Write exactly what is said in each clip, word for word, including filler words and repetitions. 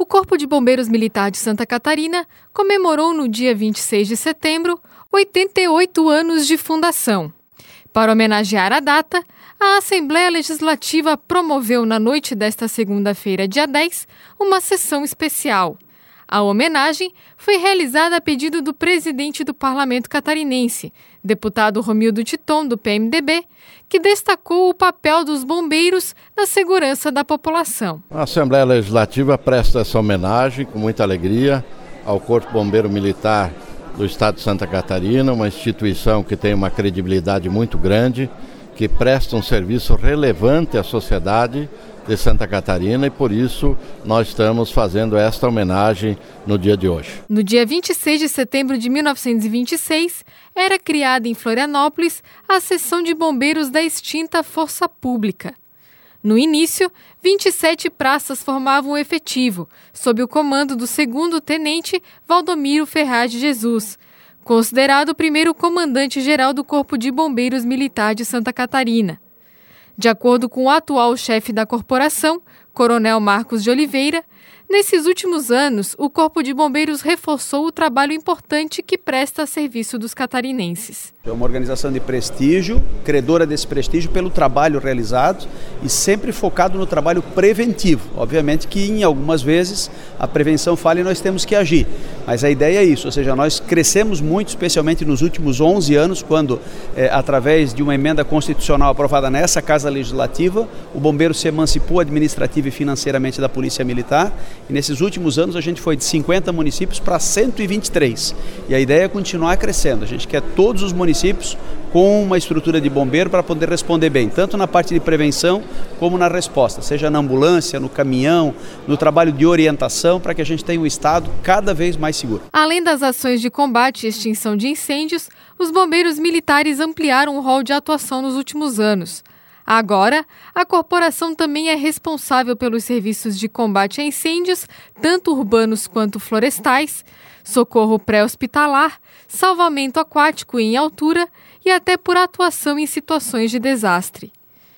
O Corpo de Bombeiros Militar de Santa Catarina comemorou no dia vinte e seis de setembro oitenta e oito anos de fundação. Para homenagear a data, a Assembleia Legislativa promoveu na noite desta segunda-feira, dia dez, uma sessão especial. A homenagem foi realizada a pedido do presidente do Parlamento catarinense, deputado Romildo Titon, do P M D B, que destacou o papel dos bombeiros na segurança da população. A Assembleia Legislativa presta essa homenagem com muita alegria ao Corpo Bombeiro Militar do Estado de Santa Catarina, uma instituição que tem uma credibilidade muito grande, que presta um serviço relevante à sociedade de Santa Catarina e por isso nós estamos fazendo esta homenagem no dia de hoje. No dia vinte e seis de setembro de mil novecentos e vinte e seis, era criada em Florianópolis a Seção de Bombeiros da extinta Força Pública. No início, vinte e sete praças formavam o efetivo, sob o comando do segundo tenente Valdomiro Ferraz de Jesus, considerado o primeiro comandante-geral do Corpo de Bombeiros Militar de Santa Catarina. De acordo com o atual chefe da corporação, Coronel Marcos de Oliveira, nesses últimos anos, o Corpo de Bombeiros reforçou o trabalho importante que presta a serviço dos catarinenses. É uma organização de prestígio, credora desse prestígio pelo trabalho realizado e sempre focado no trabalho preventivo. Obviamente que em algumas vezes a prevenção falha e nós temos que agir, mas a ideia é isso, ou seja, nós crescemos muito, especialmente nos últimos onze anos, quando, é, através de uma emenda constitucional aprovada nessa Casa Legislativa, o bombeiro se emancipou administrativa e financeiramente da Polícia Militar. E nesses últimos anos a gente foi de cinquenta municípios para cento e vinte e três. E a ideia é continuar crescendo. A gente quer todos os municípios com uma estrutura de bombeiro para poder responder bem, tanto na parte de prevenção como na resposta, seja na ambulância, no caminhão, no trabalho de orientação, para que a gente tenha um estado cada vez mais seguro. Além das ações de combate e extinção de incêndios, os bombeiros militares ampliaram o rol de atuação nos últimos anos. Agora, a corporação também é responsável pelos serviços de combate a incêndios, tanto urbanos quanto florestais, socorro pré-hospitalar, salvamento aquático em altura e até por atuação em situações de desastre.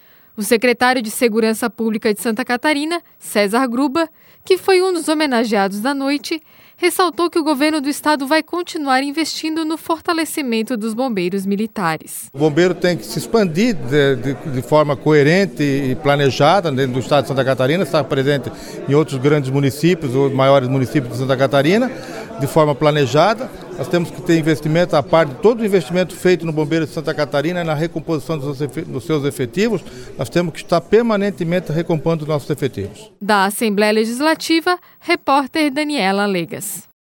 O secretário de Segurança Pública de Santa Catarina, César Gruba, que foi um dos homenageados da noite, ressaltou que o governo do estado vai continuar investindo no fortalecimento dos bombeiros militares. O bombeiro tem que se expandir de, de, de forma coerente e planejada dentro do estado de Santa Catarina, estar presente em outros grandes municípios, ou maiores municípios de Santa Catarina, de forma planejada. Nós temos que ter investimento, a parte de todo o investimento feito no Bombeiro de Santa Catarina na recomposição dos seus efetivos, nós temos que estar permanentemente recompondo os nossos efetivos. Da Assembleia Legislativa, repórter Daniela Legas.